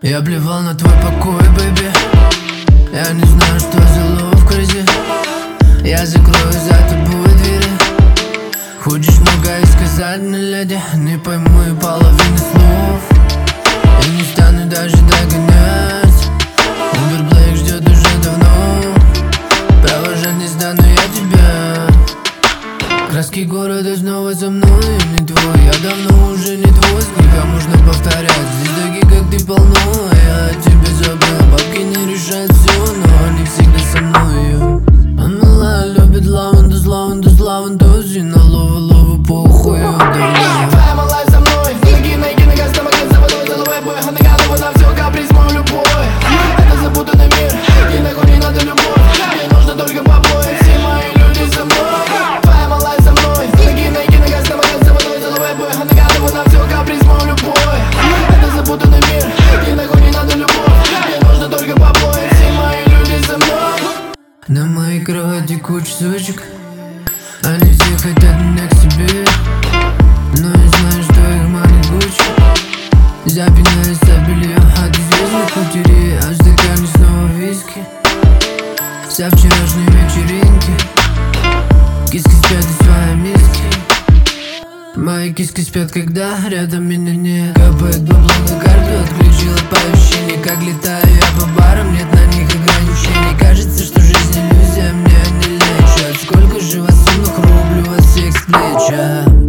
Я плевал на твой покой, бэйби. Я не знаю, что взяло в грязи. Я закрою за тобой двери. Хочешь многое сказать, но леди, не пойму и половины слов. И не стану даже догонять. Убер Блейк ждет уже давно. Провожать не стану я тебя. Краски города снова за мной, я не твой. Я давно уже не твой, сколько можно повторять. Здесь такие, как ты, полно. Я о тебе забыл, бабки не решают все, но они всегда со мною. Он милая, любит лаванду, славанду, зина, лову, похую, давно. Твоя малая со мной, ноги на газ, тамагаз за водой, залывай бой. Она готова на все, каприз мой любой. Это запутанный мир, и нахуй не надо любовь. Мне нужно только побои, все мои люди со мной. Твоя малая со мной, ноги на газ, тамагаз за водой, залывай бой. Она готова на все, каприз мой любой. Это запутанный мир, и нахуй не надо любовь. Мне нужно только побои, все мои люди со мной. На моей кровати куча сучек. Они все хотят меня к себе, но я знаю, что их манит Гуччи. Запинаюсь от белья от известных кутерей, а в стакане снова виски со вчерашней вечеринки. Киски спят из своей миски. Мои киски спят, когда рядом меня нет. Капает бабло на карту, отключил оповещение. Как летаю я по барам, нет на них ограничений. Кажется, что жизнь иллюзия, мне не лечат. Сколько же вас умных рублю вас всех с плеча.